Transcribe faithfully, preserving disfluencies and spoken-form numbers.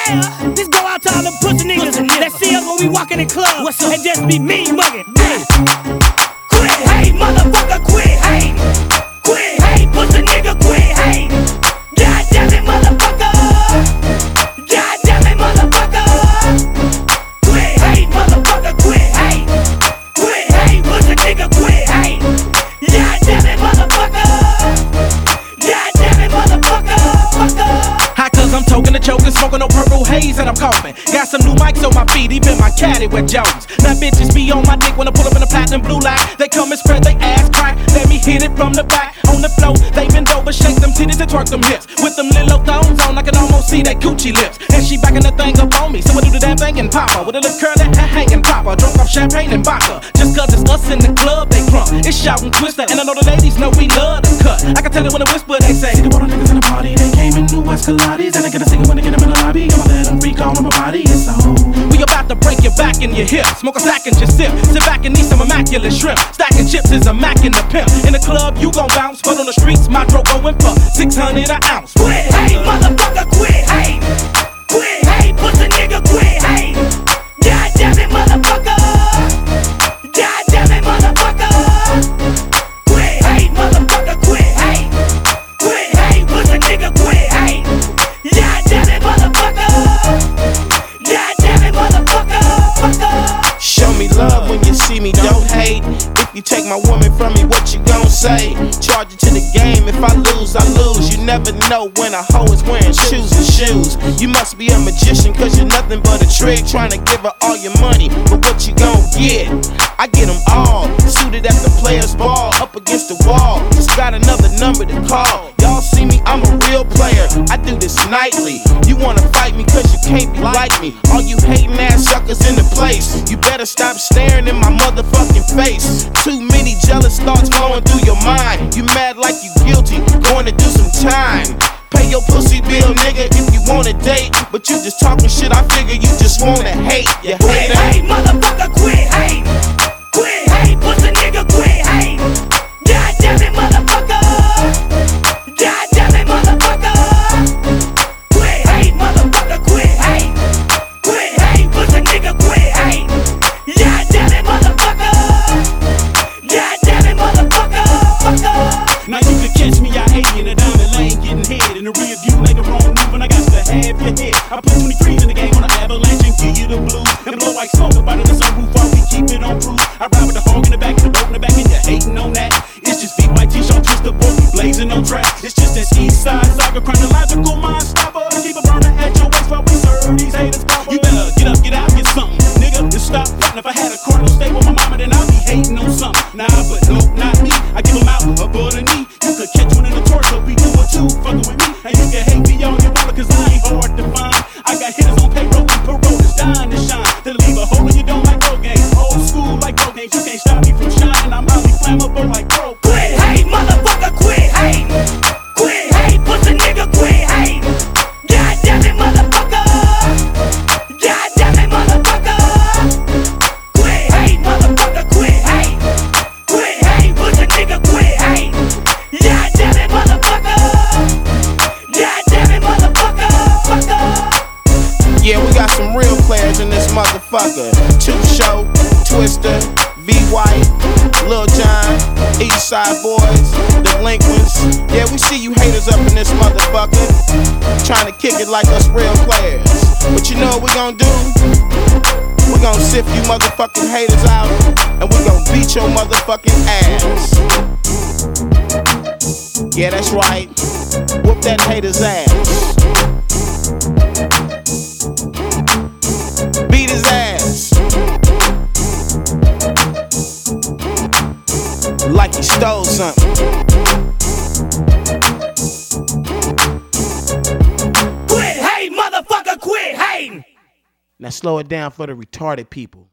Yeah, this go out to all them pussy niggas that see us when we walk in the club and just be mean mugging. Yeah. Quit hate, motherfucker, quit hate. Quit hate, pussy nigga, quit hate. God damn it, motherfucker. God damn it, motherfucker. Quit hate, motherfucker, quit hate. Quit hate, pussy nigga, quit hate. God damn it, motherfucker. God damn it, motherfucker. High cause I'm toking the choking, smoking no purple haze and I'm coughing. Got some new mics on my feet, even my caddy with Jones. Now bitches be on my dick when I pull up in the platinum blue light. They come and spread they ass crack. Let me hit it from the back. On the floor, they bend over, shake them titties and twerk them hips. With them little thongs on, I can almost see that coochie lips. And she backing the thing up on me, so I do the damn thing and pop her. With a little curly hair hanging pop her. Drunk off champagne and vodka. Just cause it's us in the club, they crunk. It's shouting twister, and I know the ladies know we love to cut. I can tell it when I whisper, they say, the water niggas in the party, they came in new Escalades. And I get a singing when they get them in the lobby. I'ma let them freak all on my body, it's so. We about to break your back and your hips. Smoke a stack and just sip. Sit back and eat some immaculate shrimp. Stacking chips is a Mac in the pimp. In the club, you gon' bounce. But on the streets, my throat going for six hundred an ounce. Quit hate, motherfucker, quit hate. Quit hate, pussy nigga, quit hate. God damn it, motherfucker. God damn it, motherfucker. Quit hate, motherfucker, quit hate. Quit hate, pussy nigga, quit hate. God damn it, motherfucker. God damn it, motherfucker. Show me love when you see me, don't hate. If you take my woman from me, what you gon' say? Charge it to the game, if I lose, I lose. You never know when a hoe is wearing shoes and shoes. You must be a magician, cause you're nothing but a trick. Trying to give her all your money, but what you gon' get? I get them all, suited at the players ball, up against the wall. Just got another number to call. Y'all see me, I'm a real player, I do this nightly. You wanna fight me cause you can't be like me. All you hating ass suckers in the place, you better stop staring in my motherfucking face. Too many jealous thoughts flowing through your mind. You mad like you guilty, going to do some time. Pay your pussy bill, nigga, if you want a date. But you just talking shit, I figure you just wanna hate. You quit hate, motherfucker, quit hate. Quit hate, pussy nigga, quit hate. God damn it, motherfucker. God damn it, motherfucker. Quit hate, motherfucker, quit hate. Quit hate, pussy nigga, quit hate. God damn it, motherfucker. God damn it, motherfucker. Now you can catch me out hating in a diamond lane, getting head in the rear view like the wrong move, and I got to have your head. I put twenty-threes in the game on an avalanche and give you the blues and blow like smoke about it in the sunroof while we keep it on cruise. I ride with the hog in the back and the boat in the back, and you're hating on that. It's just big white t-shirt, twist the boat, we blazing on track. It's just this east side saga, chronological mind stopper. Keep a burner at your waist while we serve these haters proper. You better get up, get out, get something, nigga, and stop frontin'. If I had a cardinal stay with my mama, then I'd be hating on something. Nah, but no, not me. I give them out above the knee. You could catch one in the torso, we do it too, fuckin' with me. And you can hate me all you want, cause I ain't hard to find. I got hitters on payroll and parole that's dying to shine. To leave a hole in you don't like bro games. Old school like bro games, you can't stop me from shining. I'm highly flammable like bro. Quit hate, motherfucker, quit hate. Quit hate, pussy nigga, quit hate. God damn it, motherfucker. God damn it, motherfucker. Quit hate, motherfucker, quit hate. Quit hate, pussy nigga, quit hate. God damn it, motherfucker. God damn it, motherfucker. Yeah, we got some real players in this motherfucker. Two Show, Twister, V White, Lil John, East Side Boys, Delinquents. Yeah, we see you haters up in this motherfucker, trying to kick it like us real players. But you know what we gon' do? We gon' sift you motherfucking haters out, and we gon' beat your motherfucking ass. Yeah, that's right. Whoop that hater's ass. Beat his ass like he stole something. Quit hate, motherfucker, quit hating. Now slow it down for the retarded people.